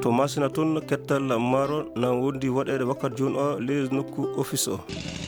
to masina toon kettal maaro na wondi waɗede wakkati joni o les nokku office o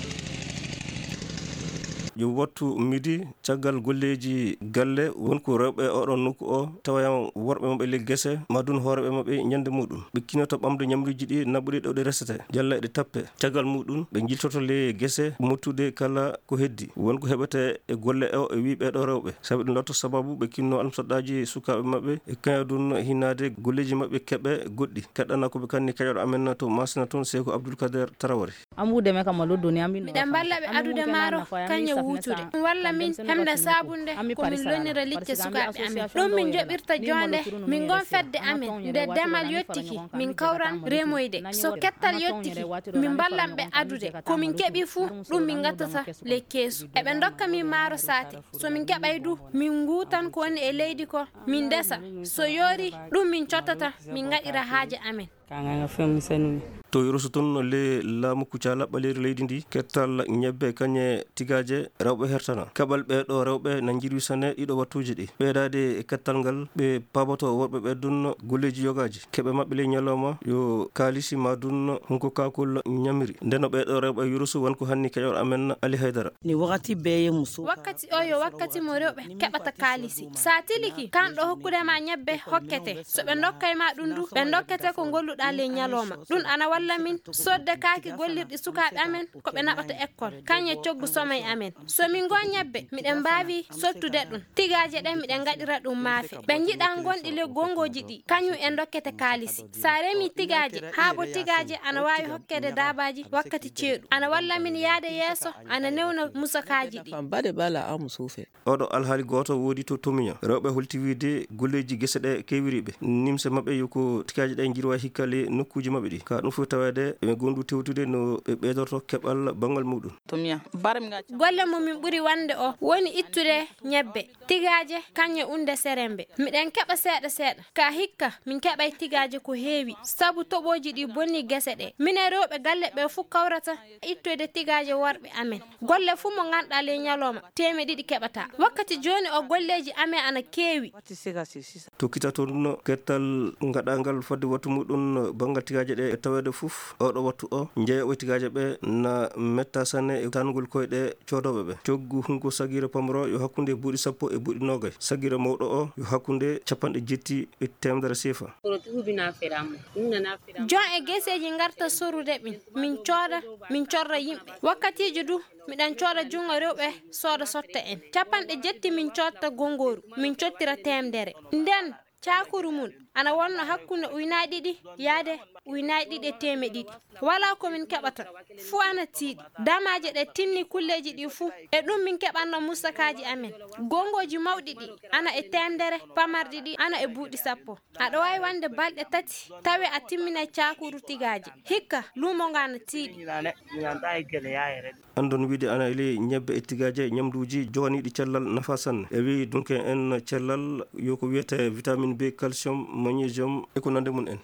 yo wattu midi caggal golleji galle wonko rewɓe oɗon nokku o tawayan worɓe maɓɓe le guese madun hooreɓe maɓɓe ñande muɗum ɓe kinoto ɓamde ñamruji ɗi nabɓuɗi ɗo ɗe resete jalla ɗe tappe caggal muɗum ɓe jiltoto le guese mottude kala ko heddi wonko heɓete e golle o e wi ɓeɗo rewɓe saabi ɗum lotto sababu ɓe kinno almusaɗɗaji sukaɓe maɓɓe e kañadun hinade golleji maɓɓe keɓe goɗɗi keɗɗana koɓe kanni keƴoɗo amen to masina toon Seko Abdoulkader Traoré miɗen balla ɓe adude maaro kañe wutude walla min hemde sabunde komin lonira licce sukaɓe amen ɗum min joɓirta jonde min gon fedde amen nde demal yettiki min kawran remoyde so kettal yettiki min ballan ɓe adude komin keeɓi fuu ɗum min gattata le keesu eɓe dokka min maaro saate so min keɓay du min guutan ko woni e leydi ko min desa so yoori ɗum min cottata min gaɗira haaje amen to yoroso toon le laamu Kucala ɓaleri leydi ndi kettal ñebbe kañe tigaje rewɓe hertana kaɓal ɓeɗo rewɓe na jirwisane ɗiɗo wattuji ɗi ɓeydade e kettal ngal ɓe paboto worɓe ɓeddun golleji yogaji keɓe mabɓe le ñalawma yo kalisi madun hunko kakol ñamiri ndeno ɓeɗo rewɓe yoroso wonko hanni keƴoɗo amen Ali Haydara wakkati o yo wakkati mo rewɓe keɓata kalisi sa tiliki kanɗo hokkudema ñebbe hokkete so ɓe dokkay ma ɗum du ɓe dokkete ko golluɗa le ñalawma ɗum ana walla min sodde kaaki gollirɗi sukaɓe amen ko ɓe naɓata école kañe coggu somay amen so min gon ñebbe miɗen mbawi sottude ɗum tigaje ɗen miɗen gaɗira ɗum maafe ɓe jiiɗa gonɗi le gongoji ɗi kañum en dokkete kalisi sa remi tigaje ha bo tigaje ana wawi hokkede dabaji wakkati ceeɗu ana walla min yaade yeeso ana newna musakaji ɗi oɗo alhaali goto woodi to tomiña rewɓe holti wiide golleji guese ɗe kewiriɓe nimse mabɓe yoko tigaje ɗe jirwa hikkale nokkuji mabɓe ɗi ka ɗum fof tawede ɓe gondu tewtude no ɓe ɓeydorto keɓal banggal muɗum golle mo min ɓuuri wande o woni ittude ñebbe tigaje kañe unde serembe miɗen keɓa seeɗa seeɗa ka hikka min keɓay tigaje ko heewi saabu toɓoji ɗi bonni guese ɗe minen rewɓe galle ɓe fuu kawrata ittude tigaje worɓe amen golle fuu mo ganduɗa le ñalawma 200 keɓata wakkati joni o golleji amen ana keewi to kita toon kettal gaɗangal fodde wattu muɗum banggal tigaje ɗe e tawede foof oɗo wattu o jeeyoɓe tigaje ɓe na metta sanne e tangol koyɗe codoɓe ɓe coggu hunko saguira pamaro yo hakkude buuɗi 10 e buuɗi 20 saguira mawɗo o yo hakkude 50 e temedere sefa jon e gueseji garta sorude min cooda min corra yimɓe wakkatiji du miɗen cooda jungo rewɓe sooda sotta en 70 min cotta gongoru min cottira temedere nden cakuru mum ana wonno hakkude ujunnaje 2 yaade ujunnaje 2 e temedde 100 wala komin keɓata fu ana tiiɗi damaje ɗe tinni kulleji ɗi fu e ɗum min keɓanno musakaji amen gongoji mawɗi ɗi ana e temedere pamarɗi ɗi ana e buuɗi 10 aɗa wawi wande balɗe 3 tawi a timminay cakuru tigaje hikka lumo ngo ana tiiɗi andon wiide ana ele ñebbe e tigaje ñamduji joganiɗi cellal nafa sanne e wi donc en cellal yoko wiyete vitamine B calcium magnésium e ko nande mun en